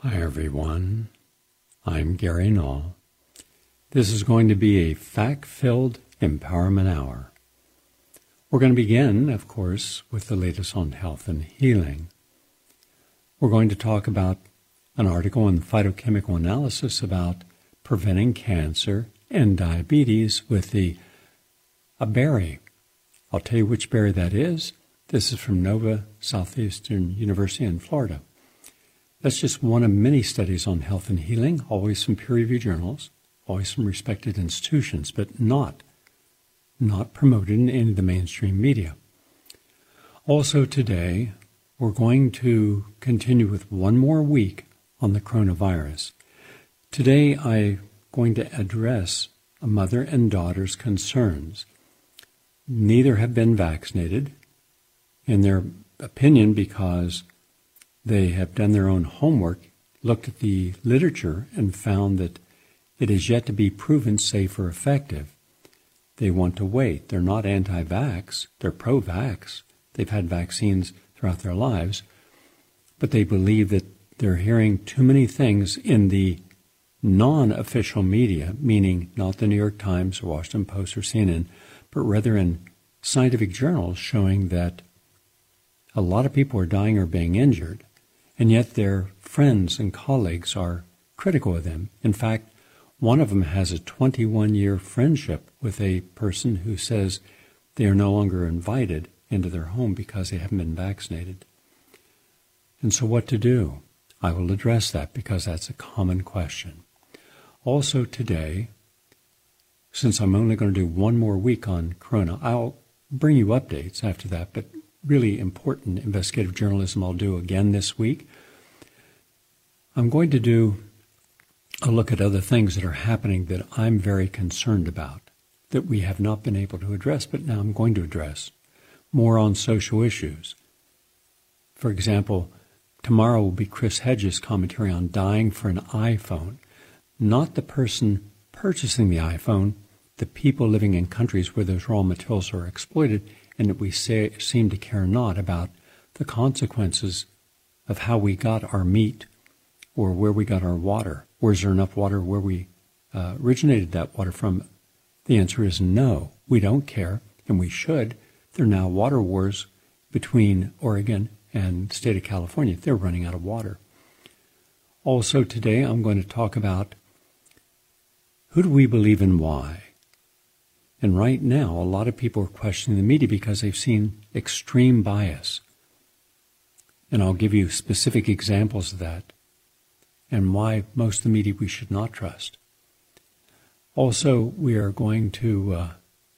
Hi everyone, I'm Gary Null. This is going to be a fact-filled empowerment hour. We're going to begin, of course, with the latest on health and healing. We're going to talk about an article in Phytochemical Analysis about preventing cancer and diabetes with a berry. I'll tell you which berry that is. This is from Nova Southeastern University in Florida. That's just one of many studies on health and healing, always from peer-reviewed journals, always from respected institutions, but not promoted in any of the mainstream media. Also today, we're going to continue with one more week on the coronavirus. Today, I'm going to address a mother and daughter's concerns. Neither have been vaccinated, in their opinion, because they have done their own homework, looked at the literature, and found that it is yet to be proven safe or effective. They want to wait. They're not anti-vax. They're pro-vax. They've had vaccines throughout their lives. But they believe that they're hearing too many things in the non-official media, meaning not the New York Times or Washington Post or CNN, but rather in scientific journals showing that a lot of people are dying or being injured. And yet their friends and colleagues are critical of them. In fact, one of them has a 21-year friendship with a person who says they are no longer invited into their home because they haven't been vaccinated. And so what to do? I will address that because that's a common question. Also today, since I'm only going to do one more week on Corona, I'll bring you updates after that, but really important investigative journalism I'll do again this week. I'm going to do a look at other things that are happening that I'm very concerned about, that we have not been able to address, but now I'm going to address. More on social issues. For example, tomorrow will be Chris Hedges' commentary on dying for an iPhone. Not the person purchasing the iPhone, the people living in countries where those raw materials are exploited, and that we seem to care not about the consequences of how we got our meat or where we got our water. Or is there enough water where we originated that water from? The answer is no. We don't care, and we should. There are now water wars between Oregon and the state of California. They're running out of water. Also today, I'm going to talk about who do we believe and why. And right now, a lot of people are questioning the media because they've seen extreme bias. And I'll give you specific examples of that and why most of the media we should not trust. Also, we are going to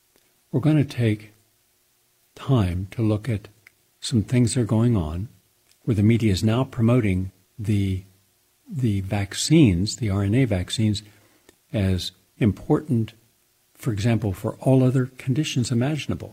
take time to look at some things that are going on where the media is now promoting the vaccines, the RNA vaccines, as important, for example, for all other conditions imaginable,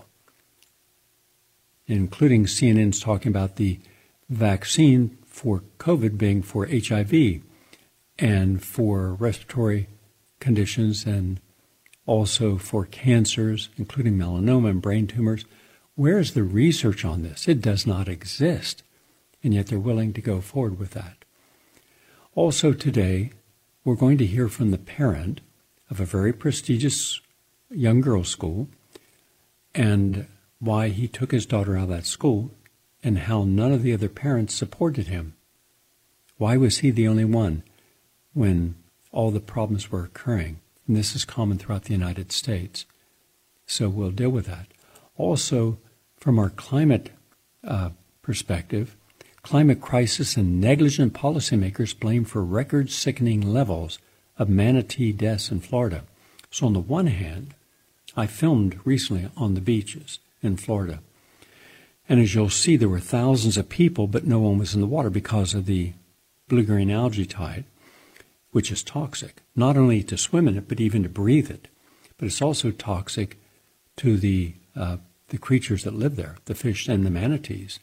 including CNN's talking about the vaccine for COVID being for HIV and for respiratory conditions and also for cancers, including melanoma and brain tumors. Where is the research on this? It does not exist, and yet they're willing to go forward with that. Also today, we're going to hear from the parent of a very prestigious young girls' school and why he took his daughter out of that school and how none of the other parents supported him. Why was he the only one when all the problems were occurring? And this is common throughout the United States. So we'll deal with that. Also, from our climate perspective, climate crisis and negligent policymakers blamed for record-sickening levels of manatee deaths in Florida. So on the one hand, I filmed recently on the beaches in Florida. And as you'll see, there were thousands of people, but no one was in the water because of the blue-green algae tide, which is toxic, not only to swim in it, but even to breathe it. But it's also toxic to the creatures that live there, the fish and the manatees.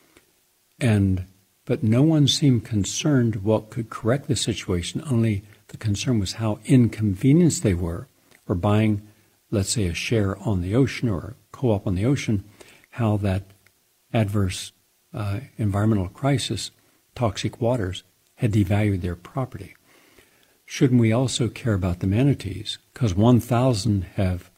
But no one seemed concerned what could correct the situation, only the concern was how inconvenienced they were, or buying, let's say, a share on the ocean or a co-op on the ocean, how that adverse environmental crisis, toxic waters, had devalued their property. Shouldn't we also care about the manatees? Because 1,000 have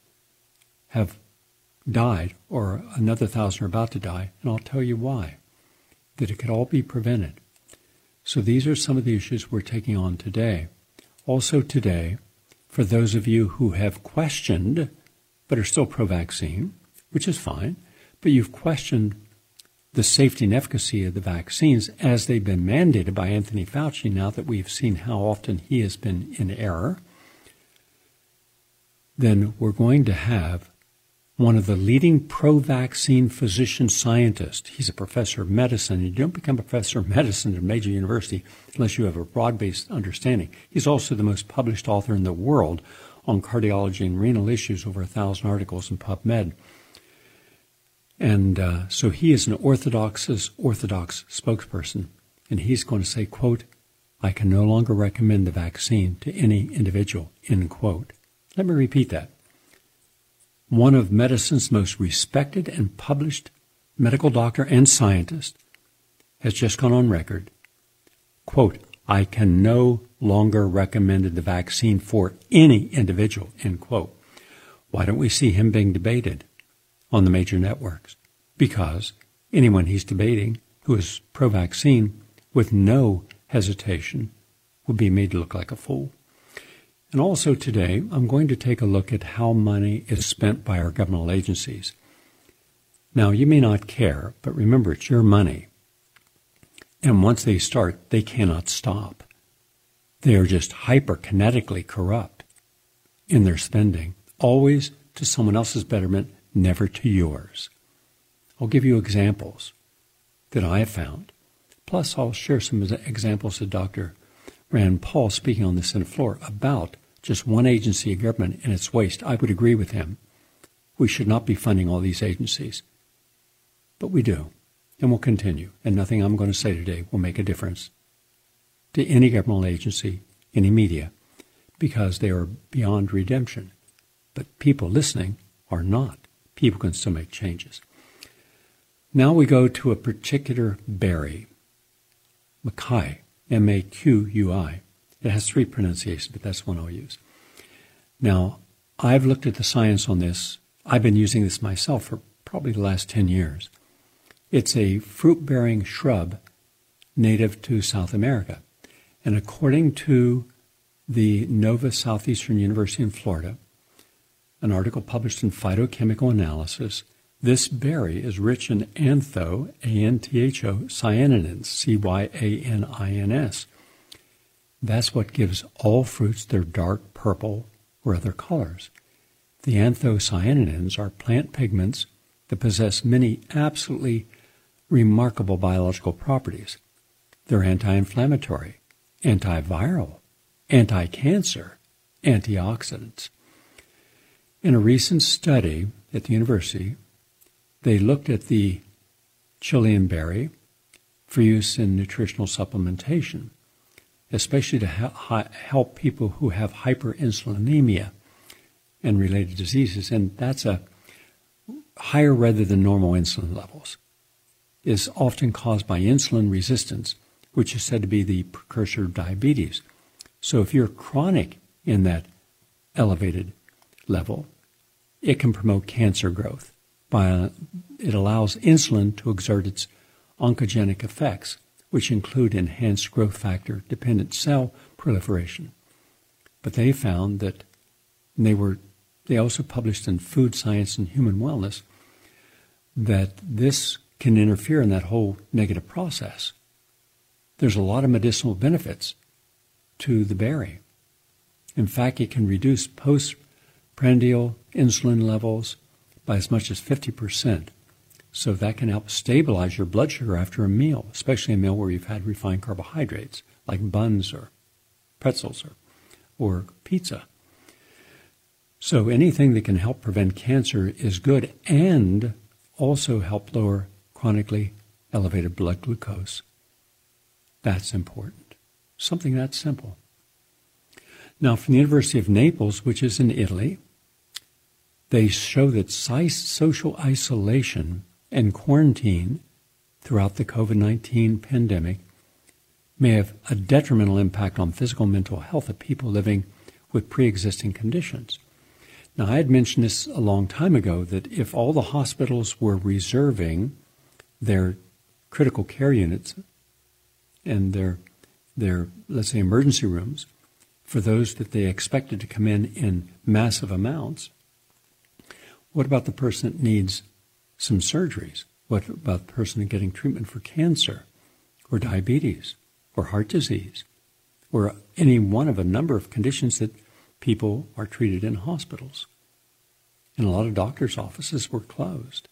died, or another 1,000 are about to die, and I'll tell you why. That it could all be prevented. So these are some of the issues we're taking on today. Also today, for those of you who have questioned, but are still pro-vaccine, which is fine, but you've questioned the safety and efficacy of the vaccines as they've been mandated by Anthony Fauci, now that we've seen how often he has been in error, then we're going to have one of the leading pro-vaccine physician scientists. He's a professor of medicine. You don't become a professor of medicine at a major university unless you have a broad-based understanding. He's also the most published author in the world on cardiology and renal issues, over 1,000 articles in PubMed. And so he is an orthodox spokesperson, and he's going to say, quote, "I can no longer recommend the vaccine to any individual," end quote. Let me repeat that. One of medicine's most respected and published medical doctor and scientist has just gone on record, quote, "I can no longer recommend the vaccine for any individual," end quote. Why don't we see him being debated on the major networks? Because anyone he's debating who is pro-vaccine with no hesitation would be made to look like a fool. And also today, I'm going to take a look at how money is spent by our governmental agencies. Now, you may not care, but remember, it's your money. And once they start, they cannot stop. They are just hyperkinetically corrupt in their spending, always to someone else's betterment, never to yours. I'll give you examples that I have found. Plus, I'll share some examples of Dr. Rand Paul speaking on the Senate floor about just one agency of government and its waste. I would agree with him. We should not be funding all these agencies. But we do, and we'll continue. And nothing I'm going to say today will make a difference to any governmental agency, any media, because they are beyond redemption. But people listening are not. People can still make changes. Now we go to a particular berry, Maquis, M-A-Q-U-I. It has 3 pronunciations, but that's one I'll use. Now, I've looked at the science on this. I've been using this myself for probably the last 10 years. It's a fruit-bearing shrub native to South America. And according to the Nova Southeastern University in Florida, an article published in Phytochemical Analysis, this berry is rich in antho, A-N-T-H-O, cyanins, C-Y-A-N-I-N-S. That's what gives all fruits their dark purple or other colors. The anthocyanins are plant pigments that possess many absolutely remarkable biological properties. They're anti-inflammatory, antiviral, anti-cancer, antioxidants. In a recent study at the university, they looked at the Chilean berry for use in nutritional supplementation, especially to help people who have hyperinsulinemia and related diseases. And that's a higher rather than normal insulin levels. Is often caused by insulin resistance, which is said to be the precursor of diabetes. So if you're chronic in that elevated level, it can promote cancer growth. It allows insulin to exert its oncogenic effects, which include enhanced growth factor dependent cell proliferation. But they found that they also published in Food Science and Human Wellness that this can interfere in that whole negative process. There's a lot of medicinal benefits to the berry. In fact, it can reduce postprandial insulin levels by as much as 50%. So that can help stabilize your blood sugar after a meal, especially a meal where you've had refined carbohydrates, like buns or pretzels or pizza. So anything that can help prevent cancer is good and also help lower chronically elevated blood glucose. That's important. Something that simple. Now, from the University of Naples, which is in Italy, they show that social isolation and quarantine throughout the COVID-19 pandemic may have a detrimental impact on physical and mental health of people living with pre-existing conditions. Now, I had mentioned this a long time ago, that if all the hospitals were reserving their critical care units and their let's say, emergency rooms for those that they expected to come in massive amounts, what about the person that needs some surgeries? What about the person getting treatment for cancer or diabetes or heart disease or any one of a number of conditions that people are treated in hospitals? And a lot of doctors' offices were closed.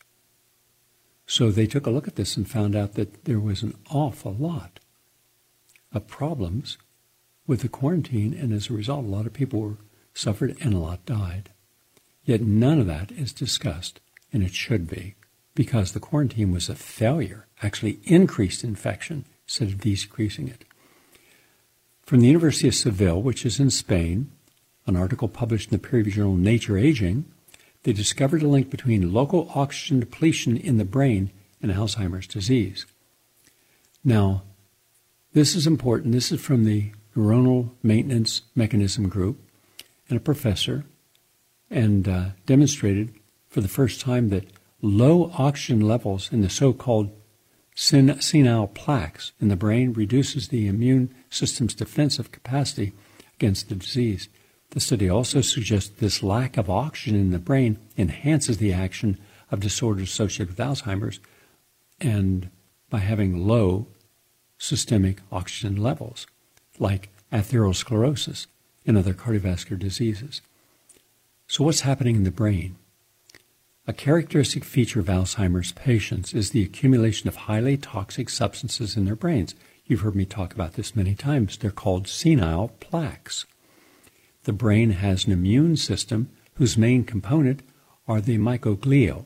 So they took a look at this and found out that there was an awful lot of problems with the quarantine, and as a result, a lot of people suffered and a lot died. Yet none of that is discussed, and it should be, because the quarantine was a failure, actually increased infection instead of decreasing it. From the University of Seville, which is in Spain, an article published in the peer-reviewed journal Nature Aging, they discovered a link between local oxygen depletion in the brain and Alzheimer's disease. Now, this is important. This is from the Neuronal Maintenance Mechanism Group and a professor, and demonstrated for the first time that low oxygen levels in the so-called senile plaques in the brain reduces the immune system's defensive capacity against the disease. The study also suggests this lack of oxygen in the brain enhances the action of disorders associated with Alzheimer's, and by having low systemic oxygen levels, like atherosclerosis and other cardiovascular diseases. So what's happening in the brain? A characteristic feature of Alzheimer's patients is the accumulation of highly toxic substances in their brains. You've heard me talk about this many times. They're called senile plaques. The brain has an immune system whose main component are the microglia,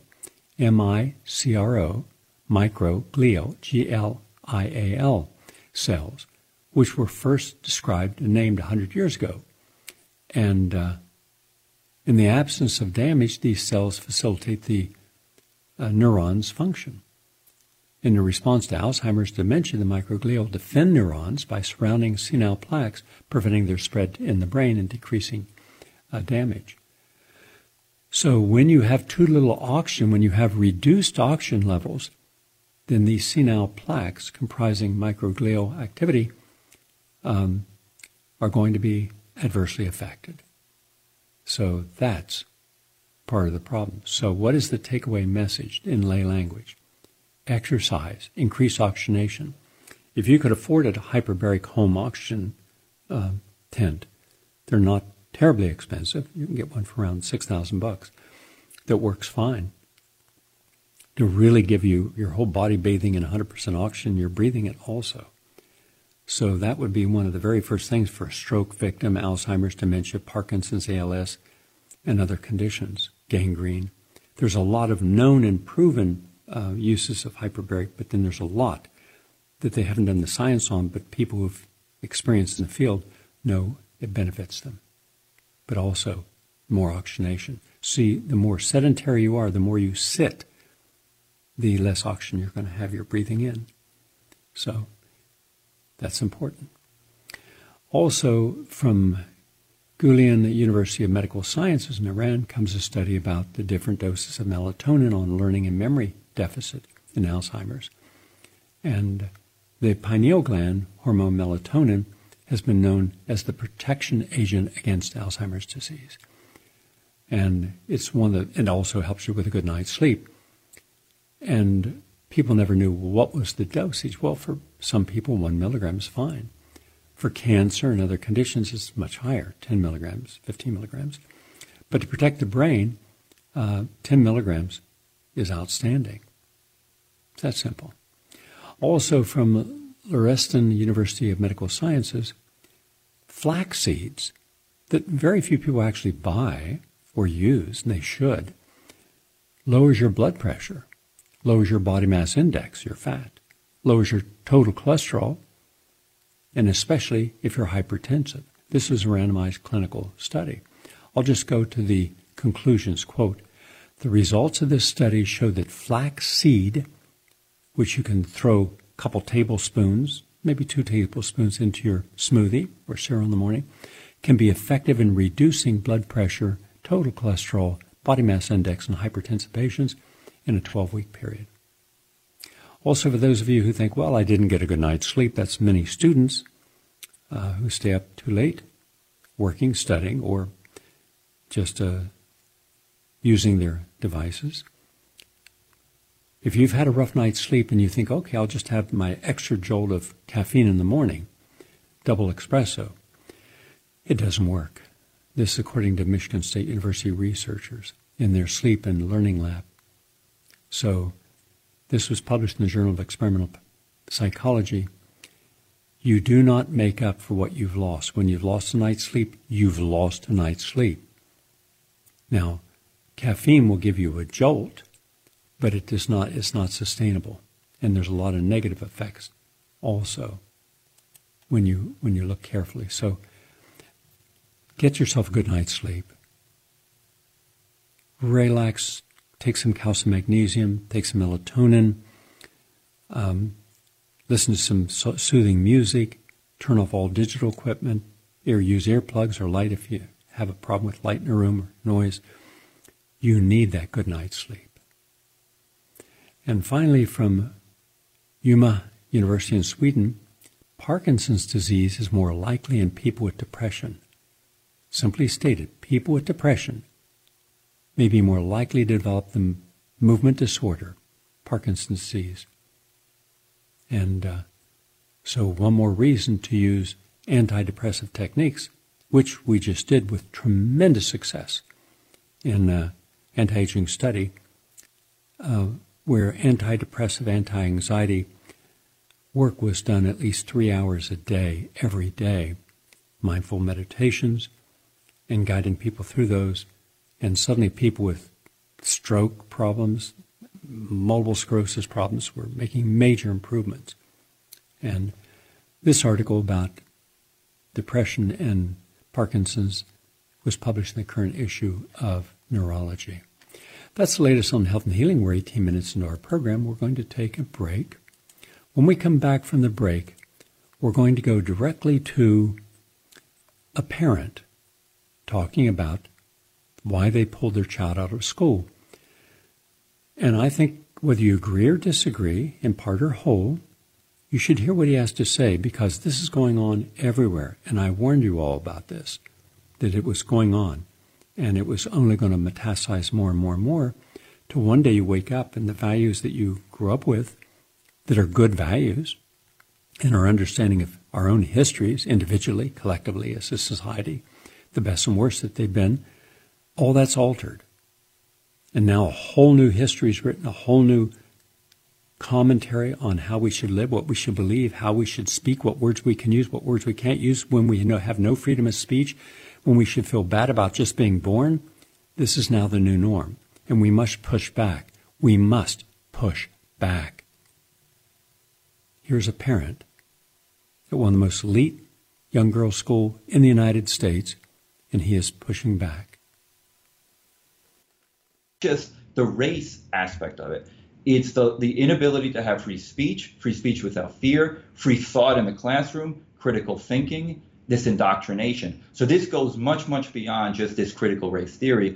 M-I-C-R-O, microglial, G-L-I-A-L cells, which were first described and named 100 years ago. And in the absence of damage, these cells facilitate the neuron's function. In response to Alzheimer's dementia, the microglia defend neurons by surrounding senile plaques, preventing their spread in the brain and decreasing damage. So when you have too little oxygen, when you have reduced oxygen levels, then these senile plaques comprising microglial activity are going to be adversely affected. So that's part of the problem. So what is the takeaway message in lay language? Exercise, increase oxygenation. If you could afford a hyperbaric home oxygen tent, they're not terribly expensive. You can get one for around $6,000 that works fine. To really give you your whole body bathing in 100% oxygen, you're breathing it also. So that would be one of the very first things for a stroke victim, Alzheimer's, dementia, Parkinson's, ALS, and other conditions, gangrene. There's a lot of known and proven uses of hyperbaric, but then there's a lot that they haven't done the science on, but people who've experienced in the field know it benefits them. But also more oxygenation. See, the more sedentary you are, the more you sit, the less oxygen you're going to have you're breathing in. So that's important. Also, from Gulian University of Medical Sciences in Iran comes a study about the different doses of melatonin on learning and memory deficit in Alzheimer's. And the pineal gland hormone melatonin has been known as the protection agent against Alzheimer's disease. And it's one that it also helps you with a good night's sleep. And people never knew, well, what was the dosage? Well, for some people, 1 milligram is fine. For cancer and other conditions, it's much higher, 10 milligrams, 15 milligrams. But to protect the brain, 10 milligrams is outstanding. It's that simple. Also from Lauriston University of Medical Sciences, flax seeds that very few people actually buy or use, and they should, lowers your blood pressure, lowers your body mass index, your fat, lowers your total cholesterol, and especially if you're hypertensive. This was a randomized clinical study. I'll just go to the conclusions. Quote, the results of this study show that flax seed, which you can throw a couple tablespoons maybe 2 tablespoons into your smoothie or cereal in the morning, can be effective in reducing blood pressure, total cholesterol, body mass index, and hypertensive patients in a 12-week period. Also, for those of you who think, well, I didn't get a good night's sleep, that's many students who stay up too late, working, studying, or just using their devices. If you've had a rough night's sleep and you think, okay, I'll just have my extra jolt of caffeine in the morning, double espresso, it doesn't work. This is according to Michigan State University researchers in their sleep and learning lab. So this was published in the Journal of Experimental Psychology. You do not make up for what you've lost. When you've lost a night's sleep, you've lost a night's sleep. Now, caffeine will give you a jolt, but it's not sustainable. And there's a lot of negative effects also when you look carefully. So get yourself a good night's sleep. Relax, take some calcium magnesium, take some melatonin, listen to some soothing music, turn off all digital equipment, or use earplugs or light if you have a problem with light in a room or noise. You need that good night's sleep. And finally, from Umeå University in Sweden, Parkinson's disease is more likely in people with depression. Simply stated, people with depression may be more likely to develop the movement disorder, Parkinson's disease. And so one more reason to use antidepressive techniques, which we just did with tremendous success in anti-aging study, where antidepressive, anti-anxiety work was done at least 3 hours a day, every day, mindful meditations, and guiding people through those. And suddenly people with stroke problems, multiple sclerosis problems were making major improvements. And this article about depression and Parkinson's was published in the current issue of Neurology. That's the latest on Health and Healing. We're 18 minutes into our program. We're going to take a break. When we come back from the break, we're going to go directly to a parent talking about why they pulled their child out of school. And I think whether you agree or disagree, in part or whole, you should hear what he has to say, because this is going on everywhere. And I warned you all about this, that it was going on. And it was only going to metastasize more and more and more till one day you wake up and the values that you grew up with that are good values and our understanding of our own histories individually, collectively as a society, the best and worst that they've been, all that's altered. And now a whole new history is written, a whole new commentary on how we should live, what we should believe, how we should speak, what words we can use, what words we can't use, when we have no freedom of speech, when we should feel bad about just being born. This is now the new norm, and we must push back. We must push back. Here's a parent at one of the most elite young girls' school in the United States, and he is pushing back. Just the race aspect of it. It's the inability to have free speech without fear, free thought in the classroom, critical thinking, this indoctrination. So this goes much, much beyond just this critical race theory.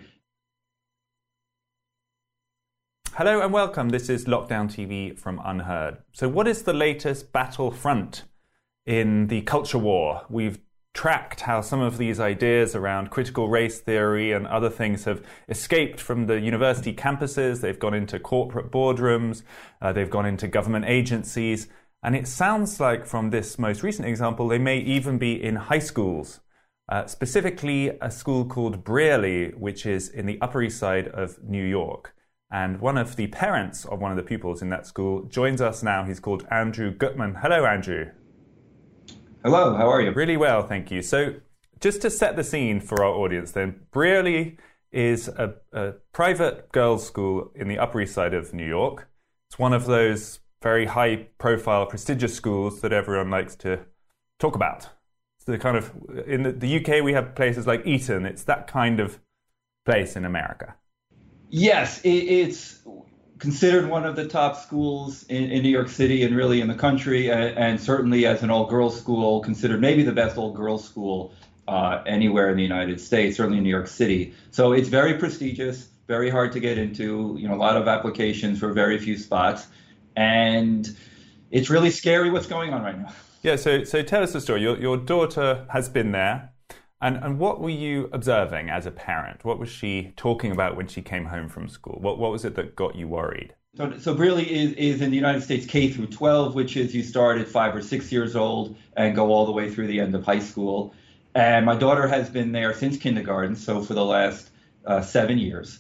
Hello and welcome. This is Lockdown TV from Unheard. So what is the latest battlefront in the culture war? We've tracked how some of these ideas around critical race theory and other things have escaped from the university campuses. They've gone into corporate boardrooms. They've gone into government agencies. And it sounds like from this most recent example, they may even be in high schools, specifically a school called Brearley, which is in the Upper East Side of New York. And one of the parents of one of the pupils in that school joins us now. He's called Andrew Gutman. Hello, Andrew. Hello, how are you? Really well, thank you. So just to set the scene for our audience then, Brearley is a private girls' school in the Upper East Side of New York. It's one of those very high-profile, prestigious schools that everyone likes to talk about. It's the kind of, in the UK, we have places like Eton. It's that kind of place in America. Yes, it's considered one of the top schools in New York City and really in the country, and certainly as an all-girls school, considered maybe the best all-girls school anywhere in the United States, certainly in New York City. So it's very prestigious, very hard to get into, a lot of applications for very few spots. And it's really scary what's going on right now. Yeah, so tell us the story. Your daughter has been there. And what were you observing as a parent? What was she talking about when she came home from school? What was it that got you worried? So Brearley is in the United States K through 12, which is you start at 5 or 6 years old and go all the way through the end of high school. And my daughter has been there since kindergarten, so for the last 7 years.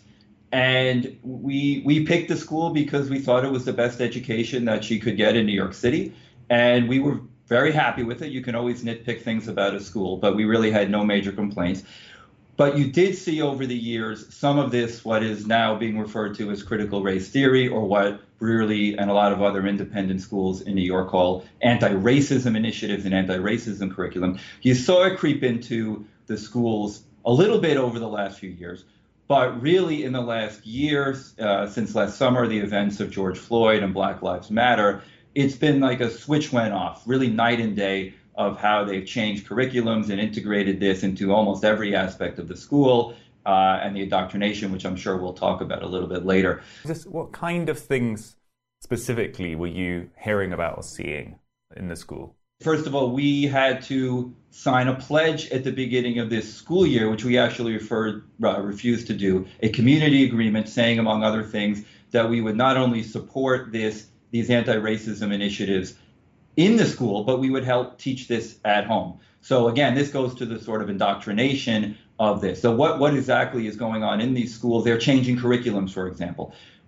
And we picked the school because we thought it was the best education that she could get in New York City. And we were very happy with it. You can always nitpick things about a school, but we really had no major complaints. But you did see over the years some of this, what is now being referred to as critical race theory, or what Brearley and a lot of other independent schools in New York call anti-racism initiatives and anti-racism curriculum. You saw it creep into the schools a little bit over the last few years. But really in the last year, since last summer, the events of George Floyd and Black Lives Matter, it's been like a switch went off, really night and day, of how they've changed curriculums and integrated this into almost every aspect of the school and the indoctrination, which I'm sure we'll talk about a little bit later. What kind of things specifically were you hearing about or seeing in the school? First of all, we had to sign a pledge at the beginning of this school year, which we actually refused to do, a community agreement saying, among other things, that we would not only support these anti-racism initiatives in the school, but we would help teach this at home. So again, this goes to the sort of indoctrination of this. So what exactly is going on in these schools? They're changing curriculums, for example.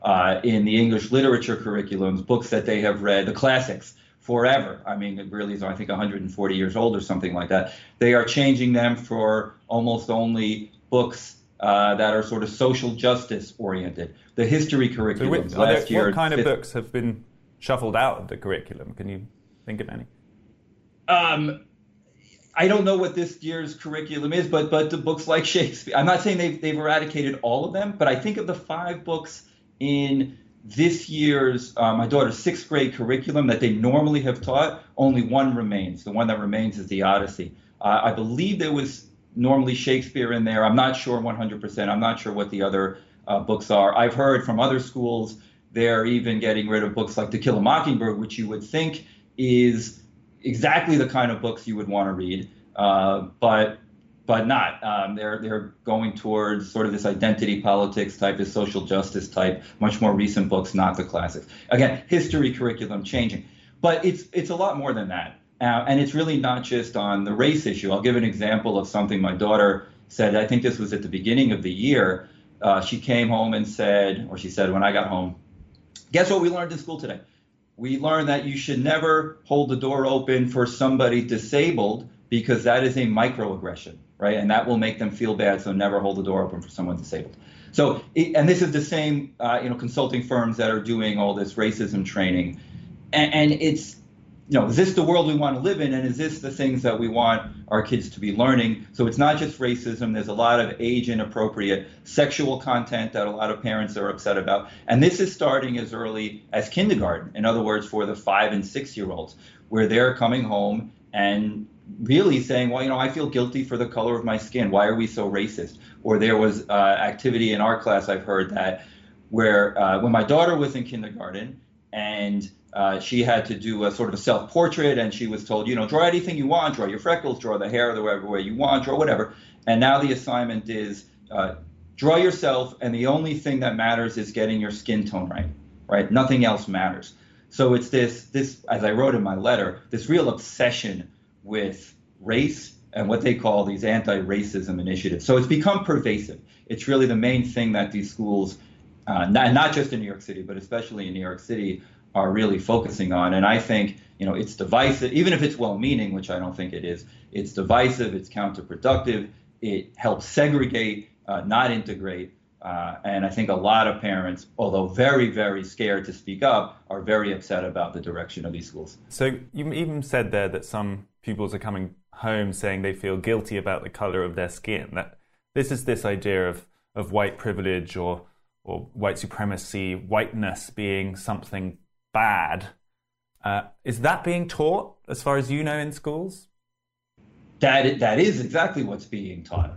In the English literature curriculums, books that they have read, the classics, forever. I mean, it really is, I think, 140 years old or something like that. They are changing them for almost only books that are sort of social justice oriented. The history curriculums last year. What kind of books have been shuffled out of the curriculum? Can you think of any? I don't know what this year's curriculum is, but the books like Shakespeare, I'm not saying they've eradicated all of them, but I think of the 5 books in this year's, my daughter's 6th grade curriculum that they normally have taught, only one remains. The one that remains is the Odyssey. I believe there was normally Shakespeare in there. I'm not sure 100%. I'm not sure what the other books are. I've heard from other schools they're even getting rid of books like To Kill a Mockingbird, which you would think is exactly the kind of books you would want to read, but not. They're going towards sort of this identity politics type, this social justice type, much more recent books, not the classics. Again, history curriculum changing, but it's a lot more than that, and it's really not just on the race issue. I'll give an example of something my daughter said. I think this was at the beginning of the year. She came home and said, or she said when I got home, guess what we learned in school today? We learned that you should never hold the door open for somebody disabled because that is a microaggression, right? And that will make them feel bad, so never hold the door open for someone disabled. So, and this is the same, consulting firms that are doing all this racism training. And it's, is this the world we want to live in? And is this the things that we want our kids to be learning? So it's not just racism. There's a lot of age inappropriate sexual content that a lot of parents are upset about. And this is starting as early as kindergarten. In other words, for the 5 and 6 year olds, where they're coming home and really saying, well, I feel guilty for the color of my skin. Why are we so racist? Or there was activity in our class, I've heard that, where when my daughter was in kindergarten and she had to do a sort of a self-portrait, and she was told, draw anything you want, draw your freckles, draw the hair the way you want, draw whatever. And now the assignment is draw yourself, and the only thing that matters is getting your skin tone right? Nothing else matters. So it's this, as I wrote in my letter, this real obsession with race and what they call these anti-racism initiatives. So it's become pervasive. It's really the main thing that these schools, not just in New York City, but especially in New York City, are really focusing on. And I think, it's divisive, even if it's well-meaning, which I don't think it is. It's divisive, it's counterproductive, it helps segregate, not integrate. And I think a lot of parents, although very, very scared to speak up, are very upset about the direction of these schools. So you even said there that some pupils are coming home saying they feel guilty about the color of their skin. That this is this idea of white privilege or or white supremacy, whiteness being something bad. Is that being taught, as far as you know, in schools? That is exactly what's being taught.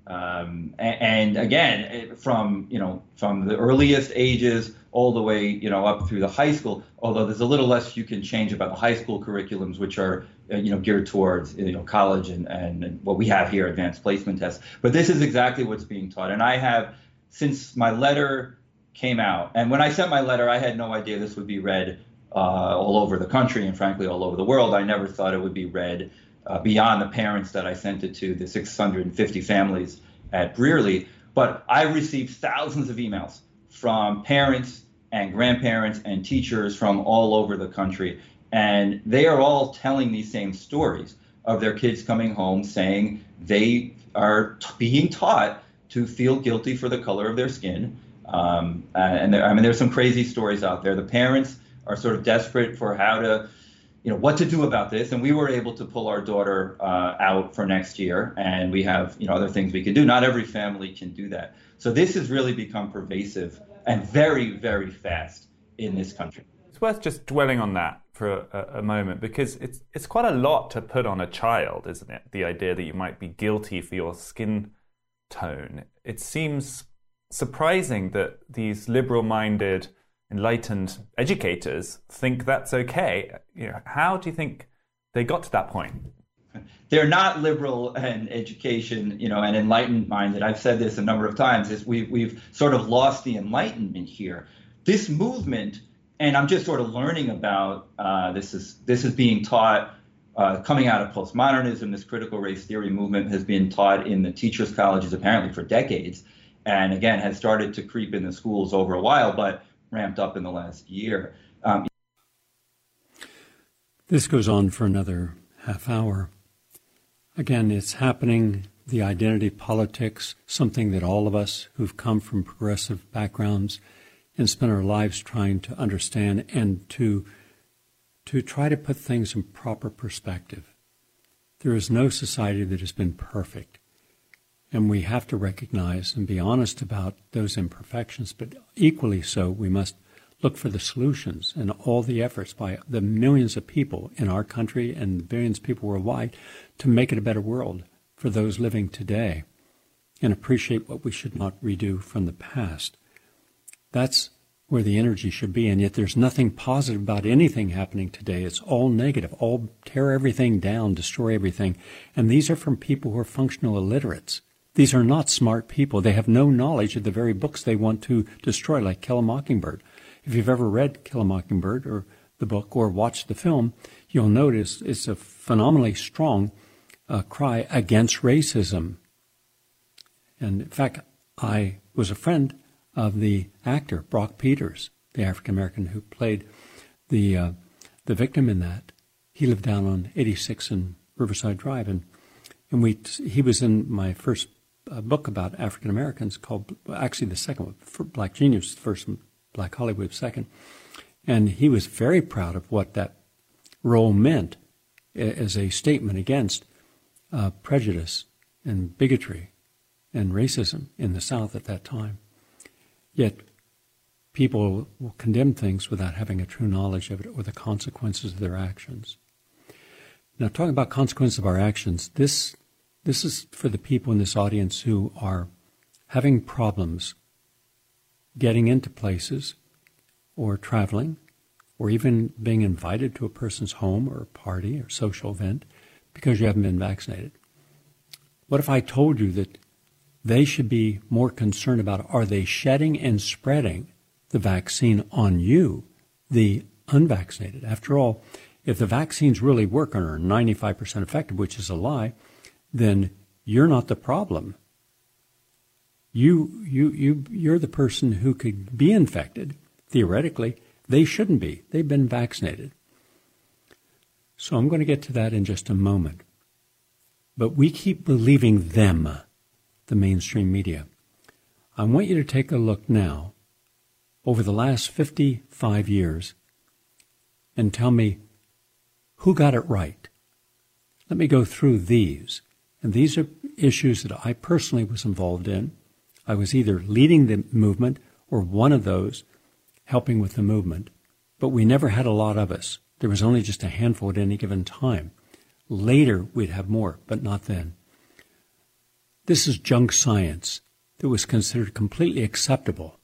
And again, from the earliest ages all the way, up through the high school, although there's a little less you can change about the high school curriculums, which are, geared towards, college and what we have here, advanced placement tests. But this is exactly what's being taught. And I have, since my letter came out, and when I sent my letter, I had no idea this would be read all over the country and frankly, all over the world. I never thought it would be read beyond the parents that I sent it to, the 650 families at Brearley. But I received thousands of emails from parents and grandparents and teachers from all over the country. And they are all telling these same stories of their kids coming home saying they are being taught to feel guilty for the color of their skin. There's some crazy stories out there. The parents are sort of desperate for how to, what to do about this. And we were able to pull our daughter out for next year. And we have, other things we can do. Not every family can do that. So this has really become pervasive and very, very fast in this country. It's worth just dwelling on that for a moment, because it's quite a lot to put on a child, isn't it? The idea that you might be guilty for your skin tone. It seems surprising that these liberal-minded, enlightened educators think that's okay. How do you think they got to that point? They're not liberal and education, and enlightened minded. I've said this a number of times, is we've sort of lost the enlightenment here. This movement, and I'm just sort of learning about this is being taught coming out of postmodernism. This critical race theory movement has been taught in the teachers' colleges apparently for decades, and again has started to creep in the schools over a while, but ramped up in the last year. This goes on for another half hour. Again, it's happening, the identity politics, something that all of us who've come from progressive backgrounds and spent our lives trying to understand and to try to put things in proper perspective. There is no society that has been perfect. And we have to recognize and be honest about those imperfections, but equally so, we must look for the solutions and all the efforts by the millions of people in our country and billions of people worldwide to make it a better world for those living today and appreciate what we should not redo from the past. That's where the energy should be, and yet there's nothing positive about anything happening today. It's all negative, all tear everything down, destroy everything. And these are from people who are functional illiterates. These are not smart people. They have no knowledge of the very books they want to destroy, like Kill a Mockingbird. If you've ever read Kill a Mockingbird or the book or watched the film, you'll notice it's a phenomenally strong cry against racism. And in fact, I was a friend of the actor Brock Peters, the African-American who played the victim in that. He lived down on 86 and Riverside Drive, and he was in my first book about African-Americans called, actually the second one, for Black Genius, the first, Black Hollywood second. And he was very proud of what that role meant as a statement against prejudice and bigotry and racism in the South at that time. Yet people will condemn things without having a true knowledge of it or the consequences of their actions. Now, talking about consequences of our actions, this is for the people in this audience who are having problems getting into places or traveling or even being invited to a person's home or a party or social event because you haven't been vaccinated. What if I told you that they should be more concerned about, are they shedding and spreading the vaccine on you, the unvaccinated? After all, if the vaccines really work and are 95% effective, which is a lie, then you're not the problem. You're the person who could be infected. Theoretically, they shouldn't be. They've been vaccinated. So I'm going to get to that in just a moment. But we keep believing them, the mainstream media. I want you to take a look now over the last 55 years and tell me who got it right. Let me go through these. And these are issues that I personally was involved in. I was either leading the movement or one of those helping with the movement, but we never had a lot of us. There was only just a handful at any given time. Later, we'd have more, but not then. This is junk science that was considered completely acceptable.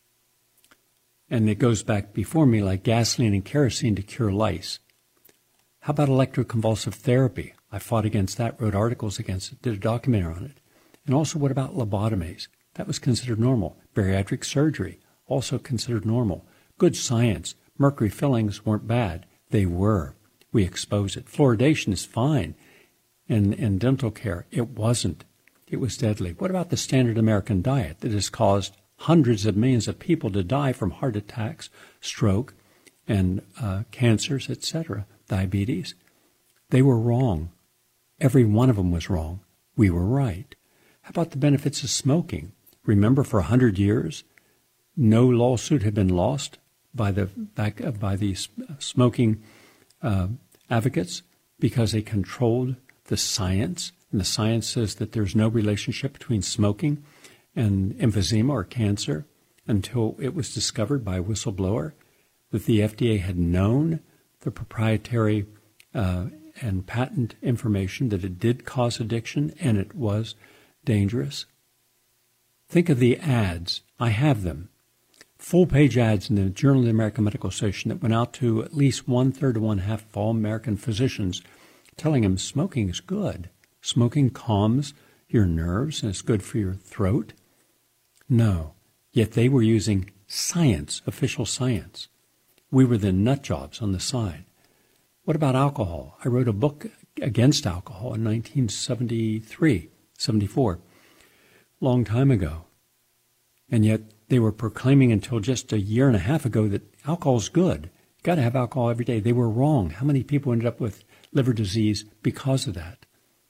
And it goes back before me like gasoline and kerosene to cure lice. How about electroconvulsive therapy? I fought against that, wrote articles against it, did a documentary on it. And also, what about lobotomies? That was considered normal. Bariatric surgery, also considered normal. Good science. Mercury fillings weren't bad. They were. We expose it. Fluoridation is fine. In dental care, it wasn't. It was deadly. What about the standard American diet that has caused hundreds of millions of people to die from heart attacks, stroke, and cancers, etc., diabetes? They were wrong. Every one of them was wrong. We were right. How about the benefits of smoking? Remember, for 100 years, no lawsuit had been lost by the smoking advocates because they controlled the science. And the science says that there's no relationship between smoking and emphysema or cancer until it was discovered by a whistleblower that the FDA had known the proprietary and patent information that it did cause addiction and it was dangerous. Think of the ads. I have them. Full-page ads in the Journal of the American Medical Association that went out to at least 1/3 to 1/2 of all American physicians telling them smoking is good. Smoking calms your nerves and it's good for your throat. No, yet they were using science, official science. We were the nut jobs on the side. What about alcohol? I wrote a book against alcohol in 1973, 74, long time ago. And yet they were proclaiming until just a year and a half ago that alcohol is good. You've got to have alcohol every day. They were wrong. How many people ended up with liver disease because of that?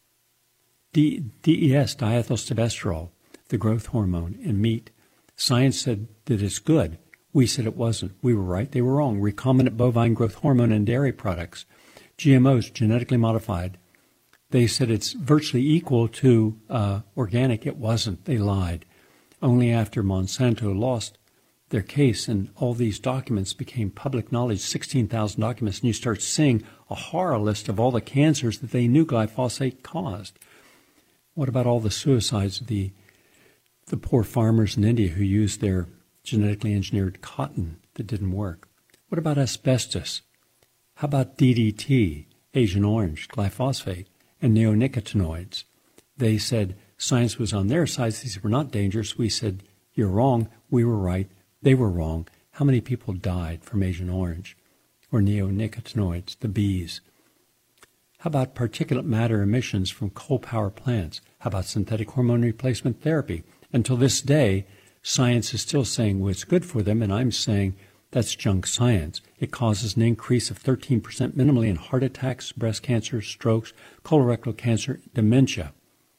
DES, diethylstilbestrol, the growth hormone in meat. Science said that it's good. We said it wasn't. We were right. They were wrong. Recombinant bovine growth hormone in dairy products. GMOs, genetically modified. They said it's virtually equal to organic. It wasn't. They lied. Only after Monsanto lost their case and all these documents became public knowledge, 16,000 documents, and you start seeing a horror list of all the cancers that they knew glyphosate caused. What about all the suicides of the poor farmers in India who used their genetically engineered cotton that didn't work? What about asbestos? How about DDT, Agent Orange, glyphosate, and neonicotinoids? They said science was on their side. These were not dangerous. We said, you're wrong. We were right. They were wrong. How many people died from Agent Orange or neonicotinoids, the bees? How about particulate matter emissions from coal power plants? How about synthetic hormone replacement therapy? Until this day, science is still saying, well, it's good for them, and I'm saying that's junk science. It causes an increase of 13% minimally in heart attacks, breast cancer, strokes, colorectal cancer, dementia.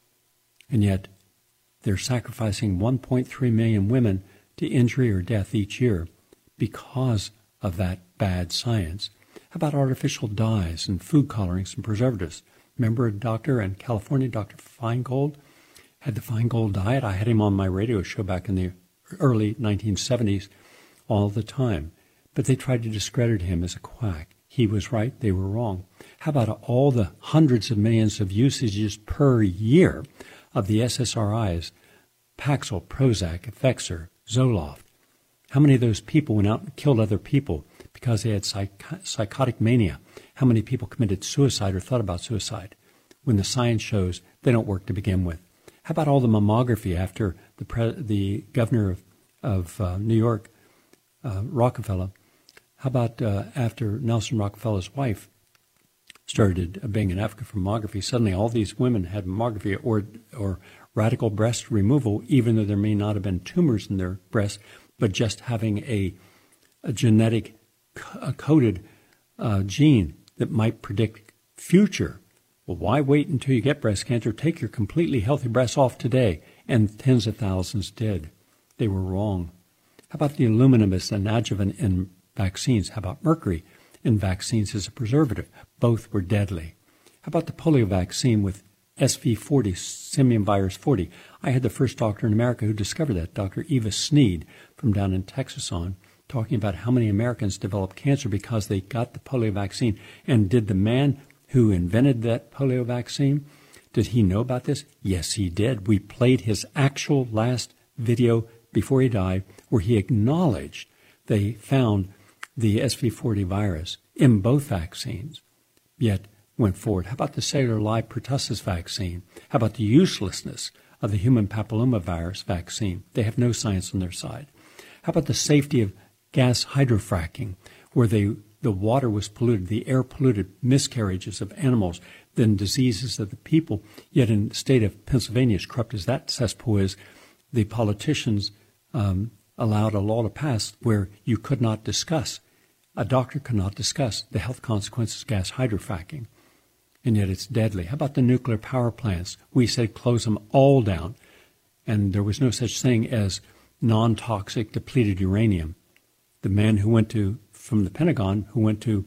And yet, they're sacrificing 1.3 million women to injury or death each year because of that bad science. How about artificial dyes and food colorings and preservatives? Remember a doctor in California, Dr. Feingold, had the Feingold diet? I had him on my radio show back in the early 1970s all the time. But they tried to discredit him as a quack. He was right, they were wrong. How about all the hundreds of millions of usages per year of the SSRIs, Paxil, Prozac, Effexor, Zoloft? How many of those people went out and killed other people because they had psychotic mania? How many people committed suicide or thought about suicide when the science shows they don't work to begin with? How about all the mammography after the governor of New York, Rockefeller? How about after Nelson Rockefeller's wife started being an advocate for mammography? Suddenly all these women had mammography or radical breast removal, even though there may not have been tumors in their breast, but just having a genetic coded gene that might predict future. Well, why wait until you get breast cancer? Take your completely healthy breasts off today. And tens of thousands did. They were wrong. How about the aluminum as an adjuvant in vaccines? How about mercury in vaccines as a preservative? Both were deadly. How about the polio vaccine with SV40, simian virus 40. I had the first doctor in America who discovered that, Dr. Eva Sneed from down in Texas, on talking about how many Americans developed cancer because they got the polio vaccine. And did the man who invented that polio vaccine, did he know about this? Yes, he did. We played his actual last video before he died where he acknowledged they found the SV40 virus in both vaccines, yet went forward. How about the cellular live pertussis vaccine? How about the uselessness of the human papillomavirus vaccine? They have no science on their side. How about the safety of gas hydrofracking, where the water was polluted, the air polluted, miscarriages of animals, then diseases of the people, yet in the state of Pennsylvania, as corrupt as that cesspool is, the politicians allowed a law to pass where you could not discuss, a doctor could not discuss the health consequences of gas hydrofracking, and yet it's deadly. How about the nuclear power plants? We said close them all down, and there was no such thing as non-toxic depleted uranium. The man who went from the Pentagon, who went to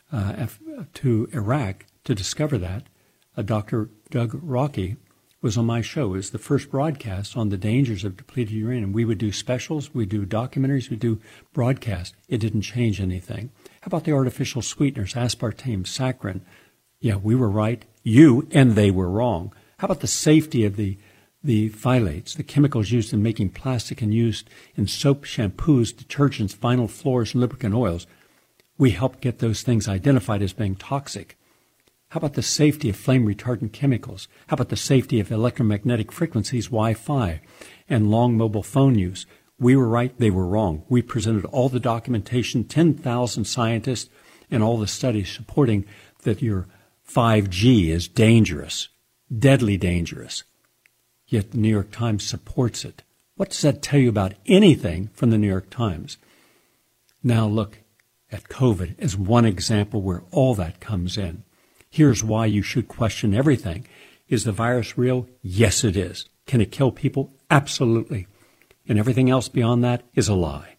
Iraq to discover that, Dr. Doug Rockey, was on my show. It was the first broadcast on the dangers of depleted uranium. We would do specials, we do documentaries, we do broadcasts. It didn't change anything. How about the artificial sweeteners, aspartame, saccharin? Yeah, we were right, you and they were wrong. How about the safety of the phthalates, the chemicals used in making plastic and used in soap, shampoos, detergents, vinyl floors, and lubricant oils? We helped get those things identified as being toxic. How about the safety of flame retardant chemicals? How about the safety of electromagnetic frequencies, Wi-Fi, and long mobile phone use? We were right, they were wrong. We presented all the documentation, 10,000 scientists, and all the studies supporting that your 5G is dangerous, deadly dangerous. Yet the New York Times supports it. What does that tell you about anything from the New York Times? Now look at COVID as one example where all that comes in. Here's why you should question everything. Is the virus real? Yes, it is. Can it kill people? Absolutely. And everything else beyond that is a lie.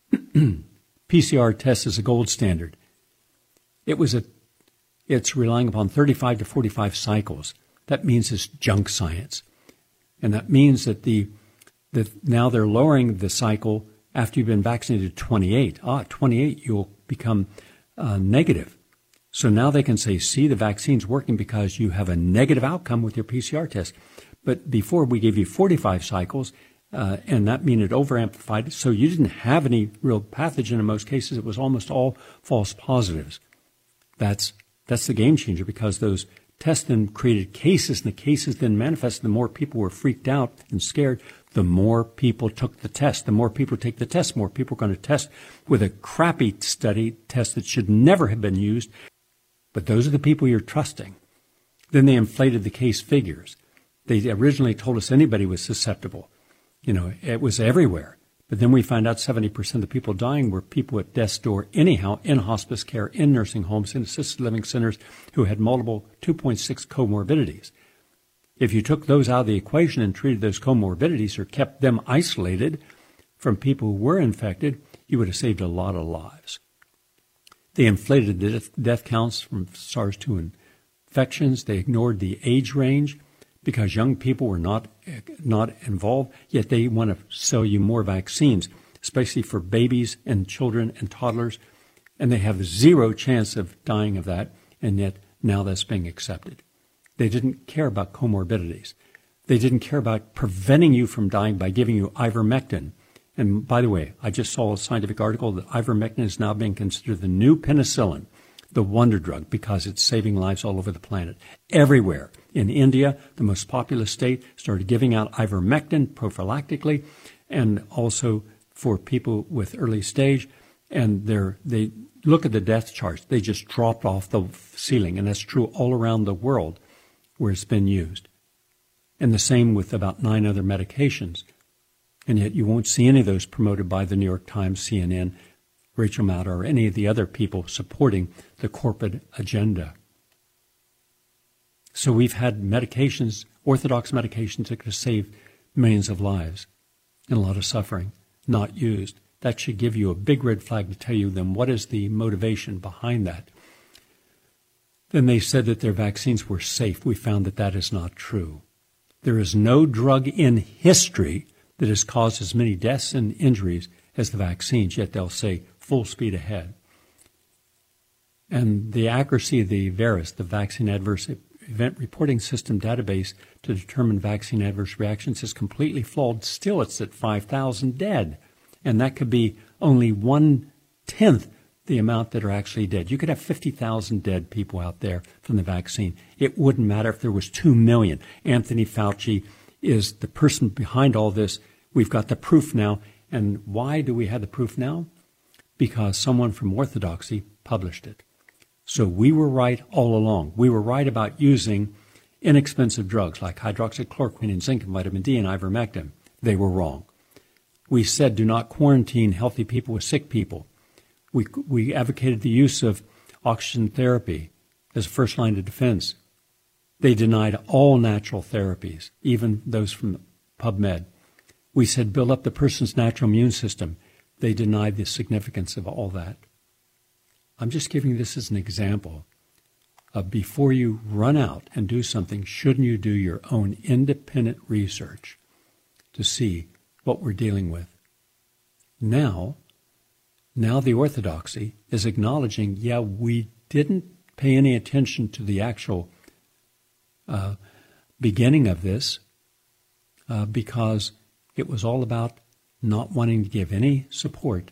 PCR test is a gold standard. It's relying upon 35 to 45 cycles. That means it's junk science. And that means that now they're lowering the cycle after you've been vaccinated to 28. 28, you'll become negative. So now they can say, see, the vaccine's working because you have a negative outcome with your PCR test. But before we gave you 45 cycles, and that means it overamplified, so you didn't have any real pathogen in most cases. It was almost all false positives. That's the game changer, because those tests then created cases, and the cases then manifested. The more people were freaked out and scared, the more people took the test. The more people take the test, more people are going to test with a crappy test that should never have been used. But those are the people you're trusting. Then they inflated the case figures. They originally told us anybody was susceptible. It was everywhere. But then we found out 70% of the people dying were people at death's door anyhow, in hospice care, in nursing homes, in assisted living centers, who had multiple 2.6 comorbidities. If you took those out of the equation and treated those comorbidities or kept them isolated from people who were infected, you would have saved a lot of lives. They inflated the death counts from SARS-2 infections. They ignored the age range because young people were not involved, yet they want to sell you more vaccines, especially for babies and children and toddlers, and they have zero chance of dying of that, and yet now that's being accepted. They didn't care about comorbidities. They didn't care about preventing you from dying by giving you ivermectin. And by the way, I just saw a scientific article that ivermectin is now being considered the new penicillin, the wonder drug, because it's saving lives all over the planet. Everywhere. In India, the most populous state, started giving out ivermectin prophylactically, and also for people with early stage. And they look at the death charts. They just dropped off the ceiling, and that's true all around the world where it's been used. And the same with about 9 other medications. And yet you won't see any of those promoted by the New York Times, CNN, Rachel Maddow, or any of the other people supporting the corporate agenda. So we've had medications, orthodox medications that could save millions of lives and a lot of suffering, not used. That should give you a big red flag to tell you then what is the motivation behind that. Then they said that their vaccines were safe. We found that that is not true. There is no drug in history that has caused as many deaths and injuries as the vaccines, yet they'll say full speed ahead. And the accuracy of the VAERS, the Vaccine Adverse Event Reporting System database to determine vaccine adverse reactions, is completely flawed. Still, it's at 5,000 dead. And that could be only 1/10 the amount that are actually dead. You could have 50,000 dead people out there from the vaccine. It wouldn't matter if there was 2 million. Anthony Fauci is the person behind all this. We've got the proof now. And why do we have the proof now? Because someone from Orthodoxy published it. So we were right all along. We were right about using inexpensive drugs like hydroxychloroquine and zinc and vitamin D and ivermectin. They were wrong. We said do not quarantine healthy people with sick people. We advocated the use of oxygen therapy as a first line of defense. They denied all natural therapies, even those from PubMed. We said build up the person's natural immune system. They denied the significance of all that. I'm just giving this as an example of before you run out and do something, shouldn't you do your own independent research to see what we're dealing with? Now the Orthodoxy is acknowledging, yeah, we didn't pay any attention to the actual beginning of this because it was all about not wanting to give any support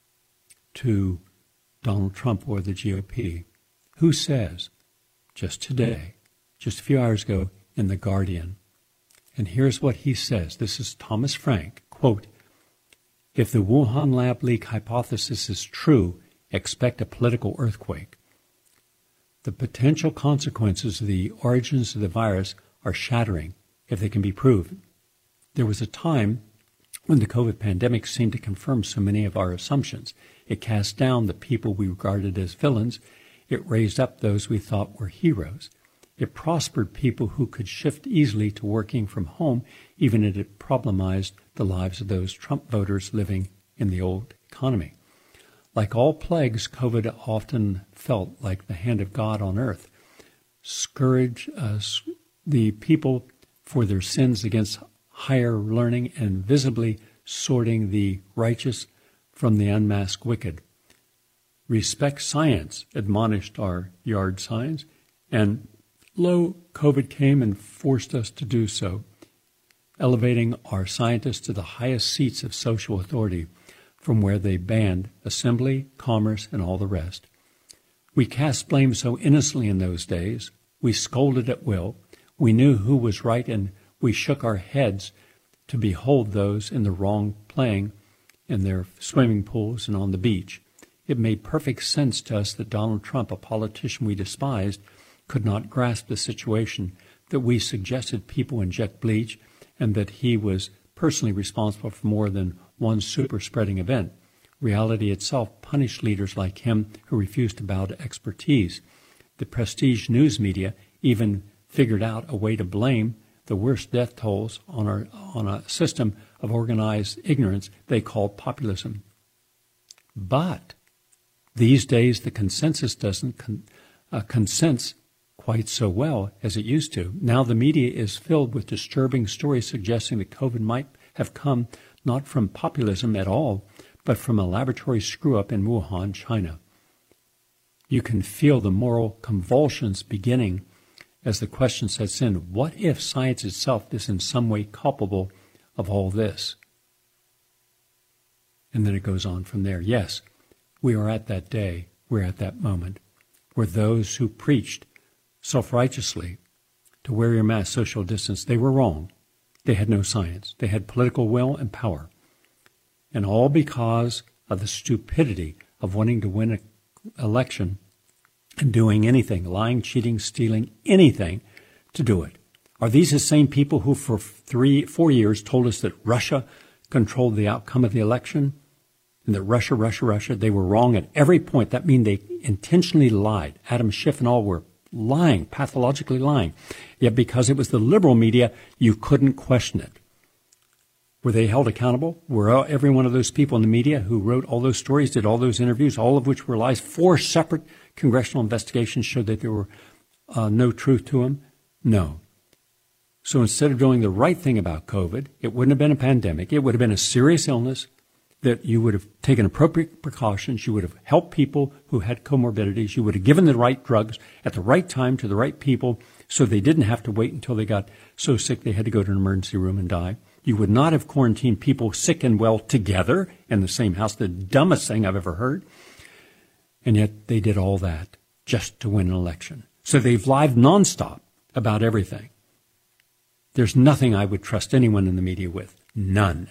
to Donald Trump or the GOP. Who says, just today, just a few hours ago, in The Guardian, and here's what he says. This is Thomas Frank, quote, "If the Wuhan lab leak hypothesis is true, expect a political earthquake. The potential consequences of the origins of the virus are shattering if they can be proven. There was a time when the COVID pandemic seemed to confirm so many of our assumptions. It cast down the people we regarded as villains. It raised up those we thought were heroes. It prospered people who could shift easily to working from home, even if it problematized the lives of those Trump voters living in the old economy. Like all plagues, COVID often felt like the hand of God on earth. Scourge the people for their sins against higher learning and visibly sorting the righteous from the unmasked wicked. Respect science, admonished our yard signs, and lo, COVID came and forced us to do so, elevating our scientists to the highest seats of social authority, from where they banned assembly, commerce, and all the rest. We cast blame so innocently in those days. We scolded at will. We knew who was right, and we shook our heads to behold those in the wrong playing in their swimming pools and on the beach. It made perfect sense to us that Donald Trump, a politician we despised, could not grasp the situation, that we suggested people inject bleach, and that he was personally responsible for more than one super-spreading event. Reality itself punished leaders like him who refused to bow to expertise. The prestige news media even figured out a way to blame the worst death tolls on a system of organized ignorance they called populism. But these days the consensus doesn't consense quite so well as it used to. Now the media is filled with disturbing stories suggesting that COVID might have come not from populism at all, but from a laboratory screw-up in Wuhan, China. You can feel the moral convulsions beginning as the question sets in, what if science itself is in some way culpable of all this? And then it goes on from there. Yes, we are at that day, we're at that moment, where those who preached self-righteously to wear your mask, social distance, they were wrong. They had no science. They had political will and power. And all because of the stupidity of wanting to win an election and doing anything, lying, cheating, stealing, anything to do it. Are these the same people who for 4 years told us that Russia controlled the outcome of the election? And that Russia, they were wrong at every point. That means they intentionally lied. Adam Schiff and all were lying, pathologically lying. Yet because it was the liberal media, you couldn't question it. Were they held accountable? Were every one of those people in the media who wrote all those stories, did all those interviews, all of which were lies? 4 separate congressional investigations showed that there were no truth to them? No. So instead of doing the right thing about COVID, it wouldn't have been a pandemic. It would have been a serious illness that you would have taken appropriate precautions. You would have helped people who had comorbidities. You would have given the right drugs at the right time to the right people so they didn't have to wait until they got so sick they had to go to an emergency room and die. You would not have quarantined people sick and well together in the same house, the dumbest thing I've ever heard. And yet they did all that just to win an election. So they've lied nonstop about everything. There's nothing I would trust anyone in the media with. None.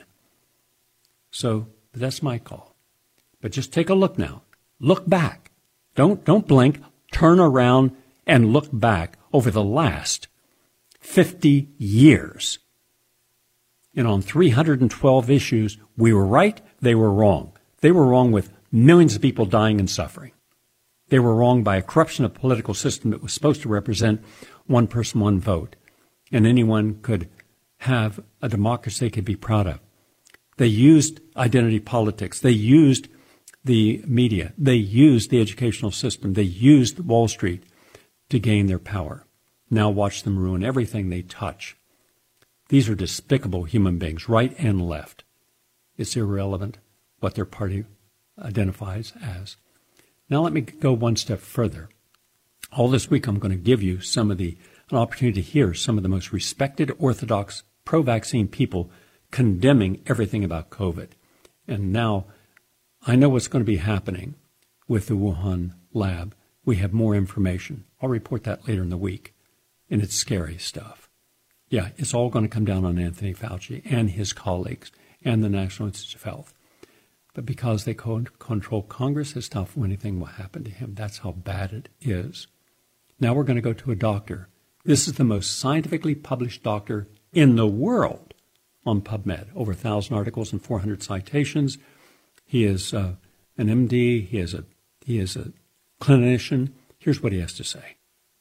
So that's my call. But just take a look now. Look back. Don't blink. Turn around and look back over the last 50 years. And on 312 issues, we were right, they were wrong. They were wrong with millions of people dying and suffering. They were wrong by a corruption of the political system that was supposed to represent one person, one vote. And anyone could have a democracy they could be proud of. They used identity politics. They used the media. They used the educational system. They used Wall Street to gain their power. Now watch them ruin everything they touch. These are despicable human beings, right and left. It's irrelevant what their party identifies as. Now let me go one step further. All this week I'm going to give you an opportunity to hear some of the most respected orthodox pro-vaccine people condemning everything about COVID. And now I know what's going to be happening with the Wuhan lab. We have more information. I'll report that later in the week. And it's scary stuff. Yeah, it's all going to come down on Anthony Fauci and his colleagues and the National Institutes of Health. But because they control Congress, it's doubtful anything will happen to him. That's how bad it is. Now we're going to go to a doctor. This is the most scientifically published doctor in the world on PubMed. Over 1,000 articles and 400 citations. He is an MD. He is a clinician. Here's what he has to say.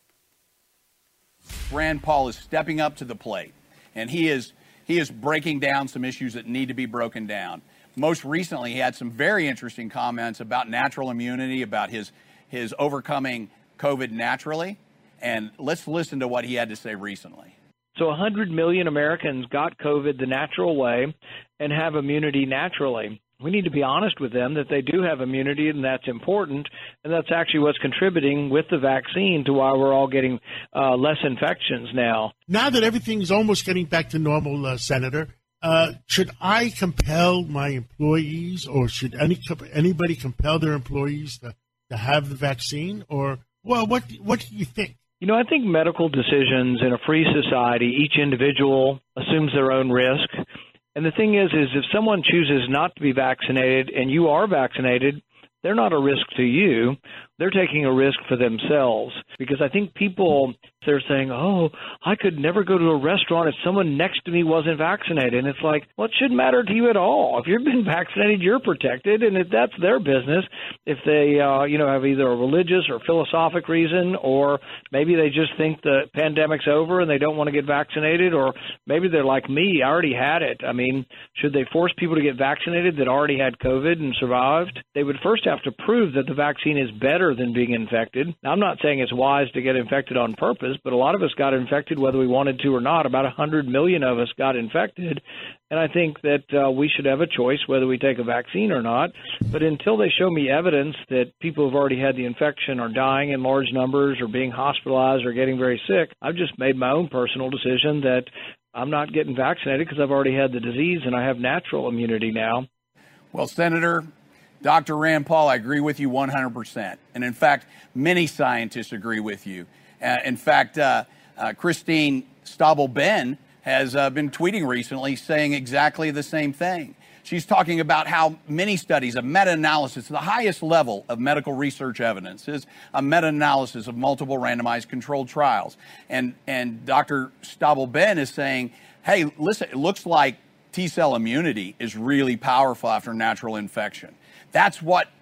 Rand Paul is stepping up to the plate, and he is breaking down some issues that need to be broken down. Most recently, he had some very interesting comments about natural immunity, about his overcoming COVID naturally. And let's listen to what he had to say recently. So 100 million Americans got COVID the natural way and have immunity naturally. We need to be honest with them that they do have immunity, and that's important, and that's actually what's contributing with the vaccine to why we're all getting less infections now. Now that everything's almost getting back to normal, Senator, should I compel my employees, or should anybody compel their employees to have the vaccine? Or, well, what do you think? You know, I think medical decisions in a free society, each individual assumes their own risk. And the thing is if someone chooses not to be vaccinated and you are vaccinated, they're not a risk to you. They're taking a risk for themselves. Because I think people, they're saying, oh, I could never go to a restaurant if someone next to me wasn't vaccinated. And it's like, well, it shouldn't matter to you at all. If you've been vaccinated, you're protected, and if that's their business. If they, have either a religious or philosophic reason, or maybe they just think the pandemic's over and they don't want to get vaccinated, or maybe they're like me, I already had it. I mean, should they force people to get vaccinated that already had COVID and survived? They would first have to prove that the vaccine is better than being infected. Now, I'm not saying it's wise to get infected on purpose, but a lot of us got infected whether we wanted to or not. About 100 million of us got infected, and I think that we should have a choice whether we take a vaccine or not. But until they show me evidence that people who've already had the infection are dying in large numbers or being hospitalized or getting very sick, I've just made my own personal decision that I'm not getting vaccinated because I've already had the disease and I have natural immunity now. Well, Senator, Dr. Rand Paul, I agree with you 100%. And in fact, many scientists agree with you. In fact, Christine Stabile-Benn has been tweeting recently saying exactly the same thing. She's talking about how many studies, a meta-analysis, the highest level of medical research evidence is a meta-analysis of multiple randomized controlled trials. And Dr. Stabile-Benn is saying, hey, listen, it looks like T-cell immunity is really powerful after natural infection. That's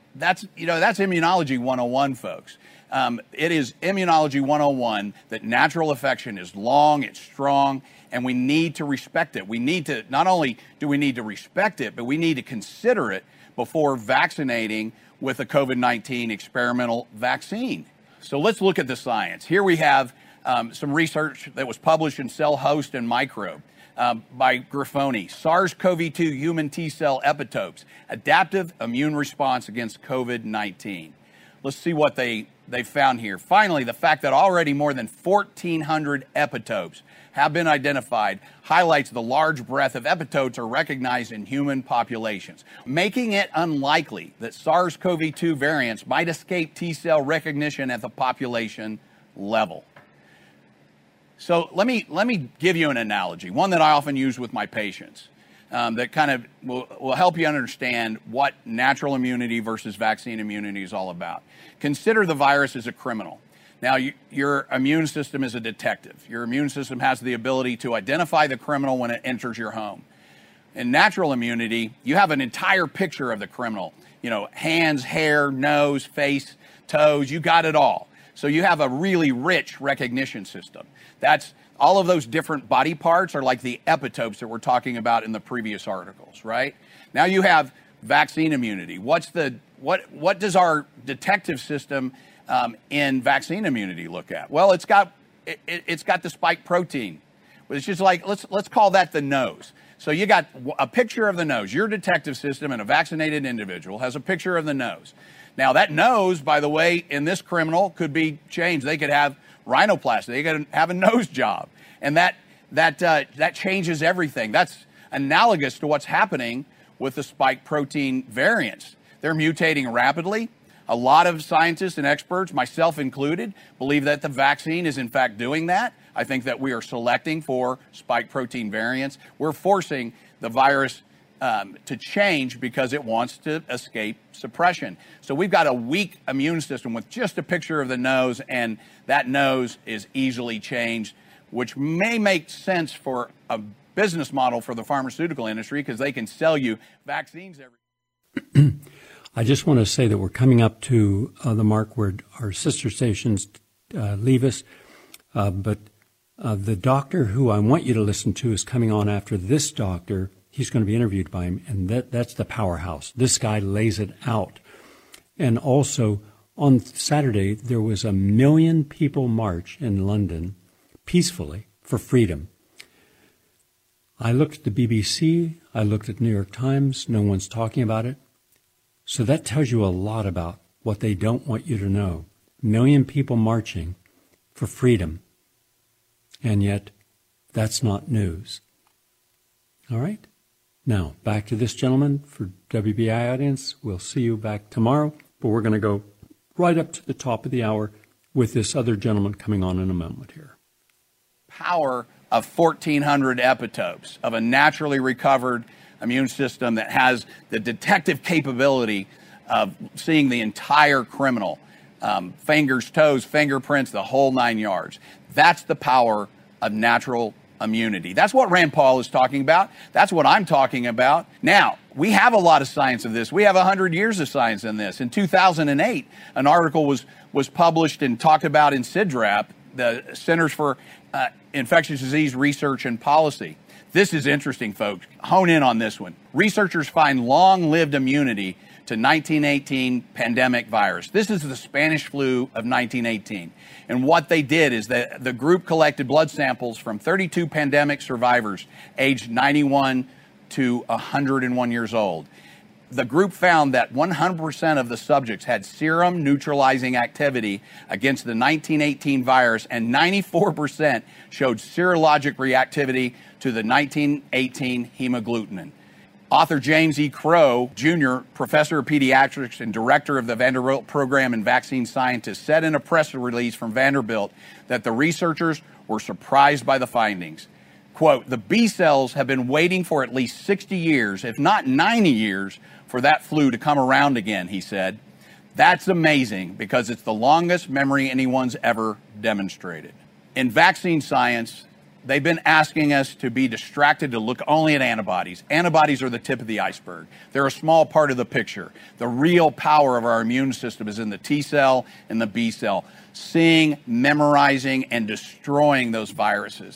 immunology 101, folks. It is immunology 101 that natural infection is long, it's strong, and we need to respect it. We need to, not only do we need to respect it, but we need to consider it before vaccinating with a COVID-19 experimental vaccine. So let's look at the science. Here we have some research that was published in Cell Host and Microbe by Grifoni. SARS-CoV-2 human T-cell epitopes, adaptive immune response against COVID-19. Let's see what they found here. Finally, the fact that already more than 1,400 epitopes have been identified highlights the large breadth of epitopes are recognized in human populations, making it unlikely that SARS-CoV-2 variants might escape T-cell recognition at the population level. So let me give you an analogy, one that I often use with my patients, that kind of will help you understand what natural immunity versus vaccine immunity is all about. Consider the virus as a criminal. Now, your immune system is a detective. Your immune system has the ability to identify the criminal when it enters your home. In natural immunity, you have an entire picture of the criminal. You know, hands, hair, nose, face, toes, you got it all. So you have a really rich recognition system. That's all of those different body parts are like the epitopes that we're talking about in the previous articles, right? Now you have vaccine immunity. What does our detective system in vaccine immunity look at? Well, it's got the spike protein. It's just like let's call that the nose. So you got a picture of the nose. Your detective system in a vaccinated individual has a picture of the nose. Now that nose, by the way, in this criminal could be changed. They could have rhinoplasty. They could have a nose job, and that changes everything. That's analogous to what's happening with the spike protein variants. They're mutating rapidly. A lot of scientists and experts, myself included, believe that the vaccine is in fact doing that. I think that we are selecting for spike protein variants. We're forcing the virus to change because it wants to escape suppression. So we've got a weak immune system with just a picture of the nose, and that nose is easily changed, which may make sense for a business model for the pharmaceutical industry because they can sell you vaccines every. I just want to say that we're coming up to the mark where our sister stations leave us, but the doctor who I want you to listen to is coming on after this doctor. He's going to be interviewed by him, and that's the powerhouse. This guy lays it out. And also, on Saturday, there was 1 million people march in London peacefully for freedom. I looked at the BBC, I looked at the New York Times, no one's talking about it. So that tells you a lot about what they don't want you to know. 1 million people marching for freedom. And yet, that's not news. All right? Now, back to this gentleman for WBI audience. We'll see you back tomorrow, but we're going to go right up to the top of the hour with this other gentleman coming on in a moment here. Power of 1,400 epitopes of a naturally recovered immune system that has the detective capability of seeing the entire criminal, fingers, toes, fingerprints, the whole 9 yards. That's the power of natural immunity. That's what Rand Paul is talking about. That's what I'm talking about. Now, we have a lot of science of this. We have 100 years of science in this. In 2008, an article was published and talked about in CIDRAP, the Centers for Infectious Disease Research and Policy. This is interesting, folks. Hone in on this one. Researchers find long-lived immunity to 1918 pandemic virus. This is the Spanish flu of 1918. And what they did is that the group collected blood samples from 32 pandemic survivors aged 91 to 101 years old. The group found that 100% of the subjects had serum neutralizing activity against the 1918 virus, and 94% showed serologic reactivity to the 1918 hemagglutinin. Author James E. Crow, Jr., professor of pediatrics and director of the Vanderbilt Program in Vaccine Scientists, said in a press release from Vanderbilt that the researchers were surprised by the findings. Quote, the B cells have been waiting for at least 60 years, if not 90 years, for that flu to come around again, he said. That's amazing because it's the longest memory anyone's ever demonstrated. In vaccine science, they've been asking us to be distracted to look only at antibodies. Antibodies are the tip of the iceberg. They're a small part of the picture. The real power of our immune system is in the T cell and the B cell, seeing, memorizing, and destroying those viruses.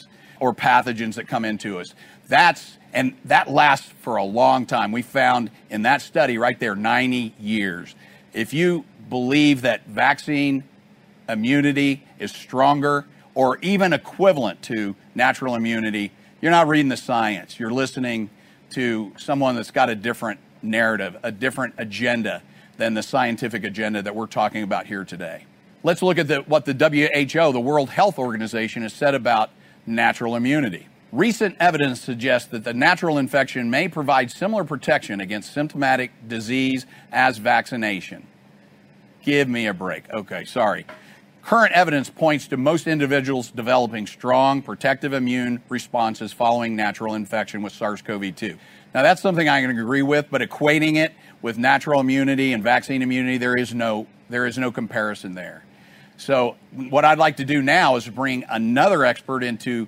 or pathogens that come into us. And that lasts for a long time. We found in that study right there, 90 years. If you believe that vaccine immunity is stronger or even equivalent to natural immunity, you're not reading the science. You're listening to someone that's got a different narrative, a different agenda than the scientific agenda that we're talking about here today. Let's look at what the WHO, the World Health Organization, has said about natural immunity. Recent evidence suggests that the natural infection may provide similar protection against symptomatic disease as vaccination. Give me a break. Okay, sorry. Current evidence points to most individuals developing strong protective immune responses following natural infection with SARS-CoV-2. Now, that's something I can agree with, but equating it with natural immunity and vaccine immunity, there is no comparison there. So what I'd like to do now is bring another expert into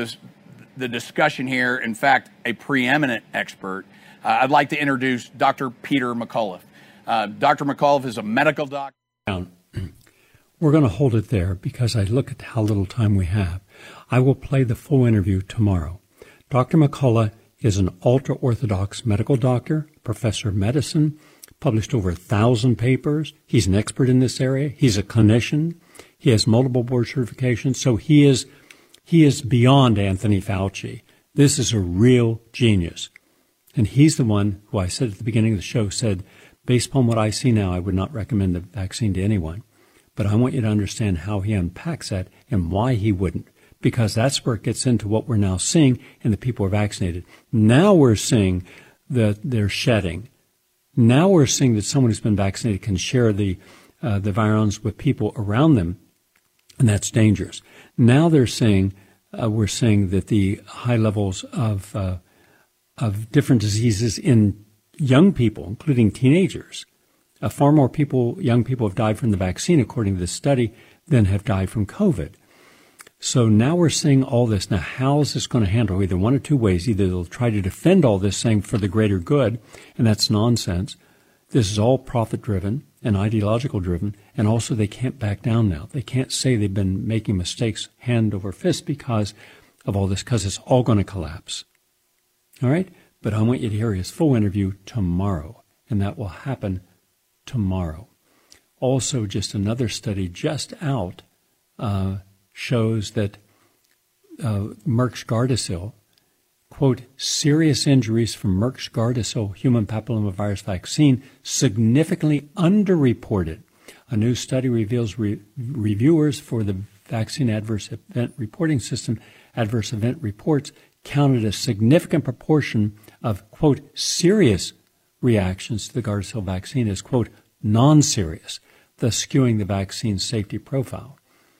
the discussion here, in fact, a preeminent expert. I'd like to introduce Dr. Peter McCullough. Dr. McCullough is a medical doctor. We're going to hold it there because I look at how little time we have. I will play the full interview tomorrow. Dr. McCullough is an ultra-Orthodox medical doctor, professor of medicine, published over 1,000 papers. He's an expert in this area. He's a clinician. He has multiple board certifications. So he is beyond Anthony Fauci. This is a real genius. And he's the one who I said at the beginning of the show said, based upon what I see now, I would not recommend the vaccine to anyone. But I want you to understand how he unpacks that and why he wouldn't, because that's where it gets into what we're now seeing, and the people are vaccinated. Now we're seeing that they're shedding. Now we're seeing that someone who's been vaccinated can share the virions with people around them, and that's dangerous. Now they're saying we're seeing that the high levels of different diseases in young people, including teenagers, far more young people have died from the vaccine, according to this study, than have died from COVID. So now we're seeing all this. Now, how is this going to handle? Either one or two ways. Either they'll try to defend all this, saying for the greater good, and that's nonsense. This is all profit-driven and ideological-driven, and also they can't back down now. They can't say they've been making mistakes hand over fist because of all this, because it's all going to collapse. All right? But I want you to hear his full interview tomorrow, and that will happen tomorrow. Also, just another study just out shows that Merck's Gardasil, quote, serious injuries from Merck's Gardasil human papillomavirus vaccine significantly underreported. A new study reveals reviewers for the Vaccine Adverse Event Reporting System, adverse event reports, counted a significant proportion of, quote, serious reactions to the Gardasil vaccine as, quote, non-serious, thus skewing the vaccine's safety profile.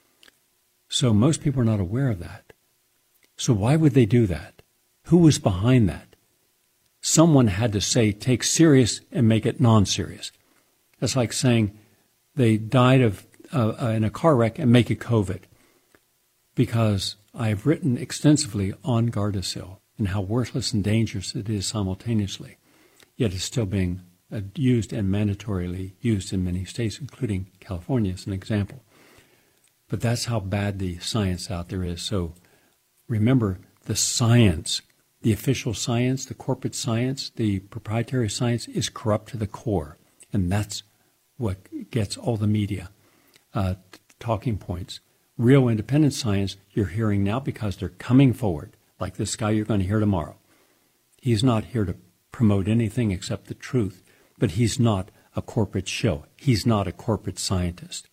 So most people are not aware of that. So why would they do that? Who was behind that? Someone had to say, take serious and make it non-serious. That's like saying they died in a car wreck and make it COVID. Because I've written extensively on Gardasil and how worthless and dangerous it is simultaneously, yet it's still being used and mandatorily used in many states, including California as an example. But that's how bad the science out there is. So remember, the science, the official science, the corporate science, the proprietary science is corrupt to the core. And that's what gets all the media talking points. Real independent science you're hearing now because they're coming forward, like this guy you're going to hear tomorrow. He's not here to promote anything except the truth, but he's not a corporate shill. He's not a corporate scientist.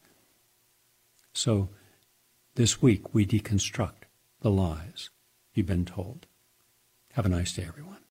So this week we deconstruct the lies you've been told. Have a nice day, everyone.